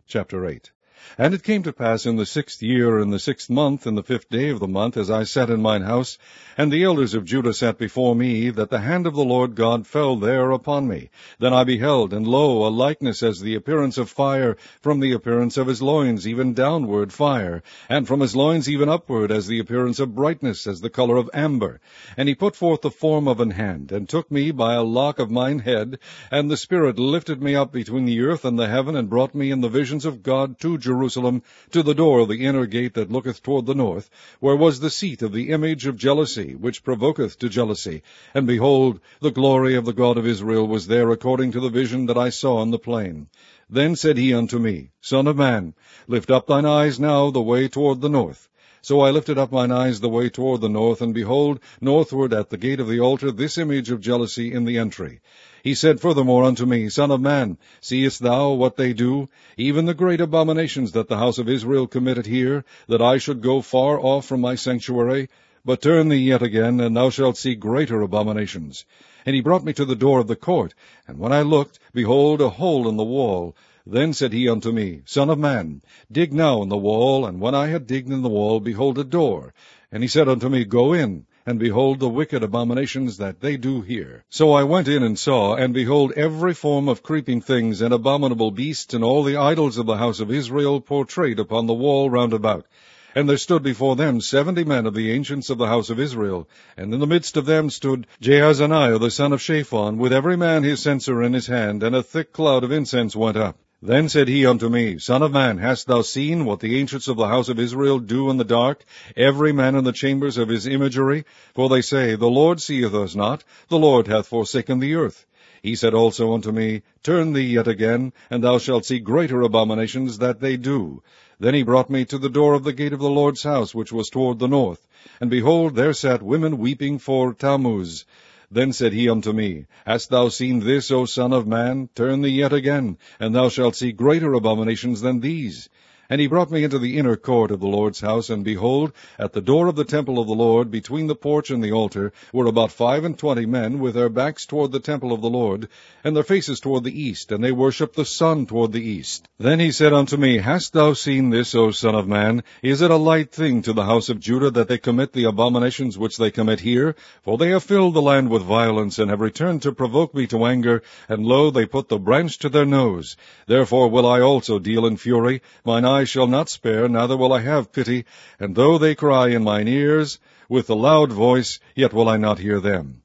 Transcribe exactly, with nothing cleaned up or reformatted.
Chapter eight. And it came to pass in the sixth year, in the sixth month, in the fifth day of the month, as I sat in mine house, and the elders of Judah sat before me, that the hand of the Lord God fell there upon me. Then I beheld, and lo, a likeness as the appearance of fire, from the appearance of his loins, even downward fire, and from his loins even upward, as the appearance of brightness, as the color of amber. And he put forth the form of an hand, and took me by a lock of mine head, and the Spirit lifted me up between the earth and the heaven, and brought me in the visions of God to Jerusalem, to the door of the inner gate that looketh toward the north, where was the seat of the image of jealousy, which provoketh to jealousy. And behold, the glory of the God of Israel was there, according to the vision that I saw in the plain. Then said he unto me, Son of man, lift up thine eyes now the way toward the north. So I lifted up mine eyes the way toward the north, and behold, northward at the gate of the altar, this image of jealousy in the entry. He said furthermore unto me, Son of man, seest thou what they do, even the great abominations that the house of Israel committed here, that I should go far off from my sanctuary? But turn thee yet again, and thou shalt see greater abominations. And he brought me to the door of the court, and when I looked, behold, a hole in the wall. Then said he unto me, Son of man, dig now in the wall. And when I had digged in the wall, behold, a door. And he said unto me, Go in, and behold the wicked abominations that they do here. So I went in and saw, and behold, every form of creeping things and abominable beasts, and all the idols of the house of Israel portrayed upon the wall round about. And there stood before them seventy men of the ancients of the house of Israel. And in the midst of them stood Jaazaniah the son of Shaphan, with every man his censer in his hand, and a thick cloud of incense went up. Then said he unto me, Son of man, hast thou seen what the ancients of the house of Israel do in the dark, every man in the chambers of his imagery? For they say, The Lord seeth us not, the Lord hath forsaken the earth. He said also unto me, Turn thee yet again, and thou shalt see greater abominations that they do. Then he brought me to the door of the gate of the Lord's house, which was toward the north. And behold, there sat women weeping for Tammuz. Then said he unto me, Hast thou seen this, O son of man? Turn thee yet again, and thou shalt see greater abominations than these. And he brought me into the inner court of the Lord's house, and behold, at the door of the temple of the Lord, between the porch and the altar, were about five and twenty men, with their backs toward the temple of the Lord, and their faces toward the east, and they worshipped the sun toward the east. Then he said unto me, Hast thou seen this, O son of man? Is it a light thing to the house of Judah that they commit the abominations which they commit here? For they have filled the land with violence, and have returned to provoke me to anger, and lo, they put the branch to their nose. Therefore will I also deal in fury, mine eyes shall not spare, neither will I have pity, and though they cry in mine ears with a loud voice, yet will I not hear them.